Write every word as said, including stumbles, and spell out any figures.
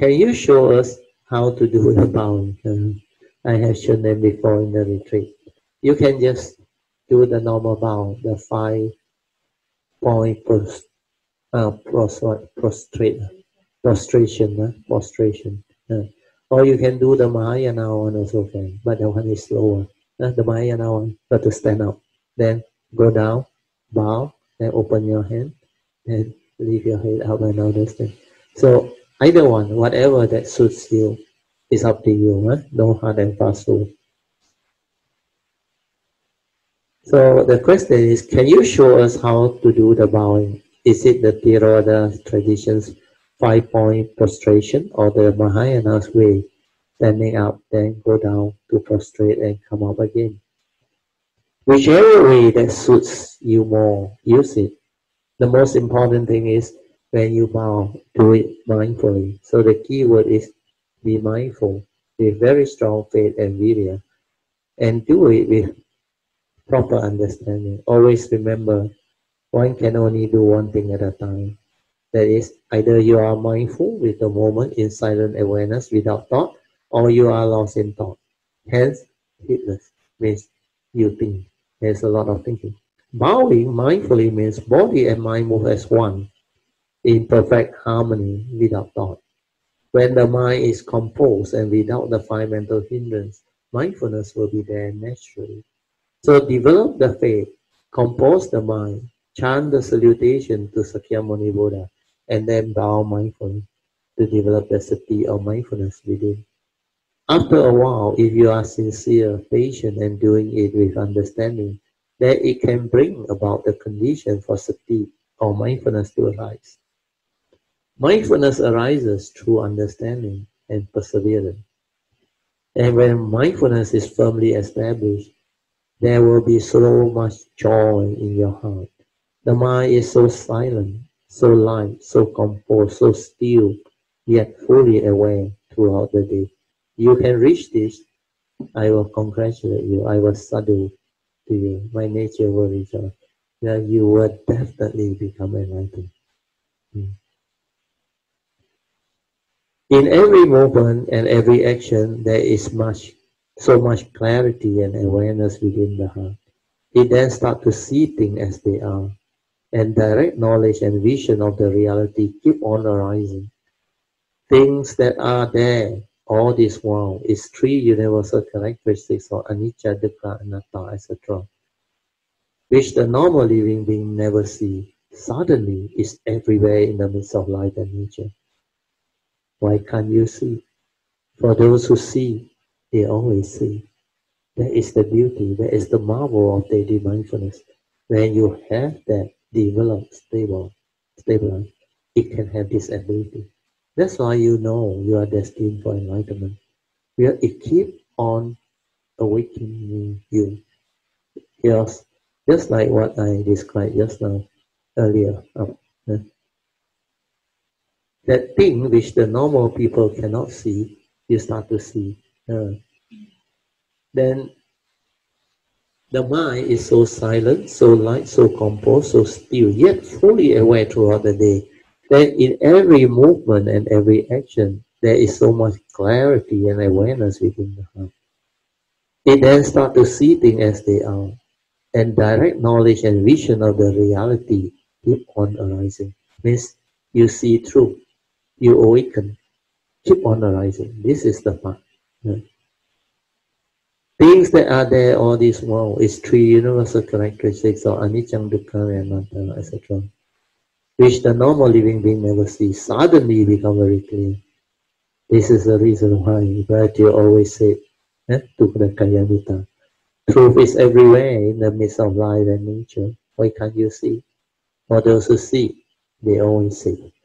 can you show us how to do the bowing? Uh, I have shown them before in the retreat. You can just do the normal bow, the five point post, uh, prostrate, prostration, uh, prostration. Uh, or you can do the Mahayana one also can, but the one is slower. Uh, the Mahayana one, got to stand up, then go down, bow, then open your hand, and leave your head up and all those things. So either one, whatever that suits you, is up to you. Huh? No hard and fast rule. So the question is, can you show us how to do the bowing? Is it the Theravada tradition's five-point prostration or the Mahayana's way, standing up, then go down to prostrate and come up again? Whichever way that suits you more, use it. The most important thing is when you bow, do it mindfully. So the key word is be mindful, with very strong faith and virya, and do it with proper understanding. Always remember, one can only do one thing at a time. That is, either you are mindful with the moment in silent awareness without thought, or you are lost in thought. Hence, heedless means you think. There's a lot of thinking. Bowing mindfully means body and mind move as one, in perfect harmony without thought. When the mind is composed and without the five mental hindrance, mindfulness will be there naturally. So develop the faith, compose the mind, chant the salutation to Sakyamuni Buddha, and then bow mindfully to develop the sati or mindfulness within. After a while, if you are sincere, patient, and doing it with understanding, then it can bring about the condition for sati or mindfulness to arise. Mindfulness arises through understanding and perseverance. And when mindfulness is firmly established, there will be so much joy in your heart. The mind is so silent, so light, so composed, so still, yet fully aware throughout the day. You can reach this. I will congratulate you. I will sadhu to you. My nature will rejoice. Yeah, you will definitely become enlightened. Hmm. In every movement and every action, there is much, so much clarity and awareness within the heart. It then starts to see things as they are, and direct knowledge and vision of the reality keep on arising. Things that are there all this while is three universal characteristics of anicca, dukkha, anatta, et cetera, which the normal living being never see. Suddenly is everywhere in the midst of life and nature. Why can't you see? For those who see, they always see. That is the beauty, that is the marvel of daily mindfulness. When you have that developed, stable, stabilized, it can have this ability. That's why you know you are destined for enlightenment. It keeps on awakening you. Yes, just like what I described just now, earlier. Oh, yeah. That thing which the normal people cannot see, you start to see. Uh, then the mind is so silent, so light, so composed, so still, yet fully aware throughout the day. That in every movement and every action, there is so much clarity and awareness within the heart. It then starts to see things as they are, and direct knowledge and vision of the reality keep on arising. Means you see through, you awaken, keep on arising. This is the part. Yeah. Things that are there all this while is three universal characteristics of anicca, dukkha, and anatta, et cetera, which the normal living being never sees. Suddenly become very clear. This is the reason why Bharatiya always said, eh, Tukra Kayanita. Truth is everywhere in the midst of life and nature. Why can't you see? For those who see, they always see.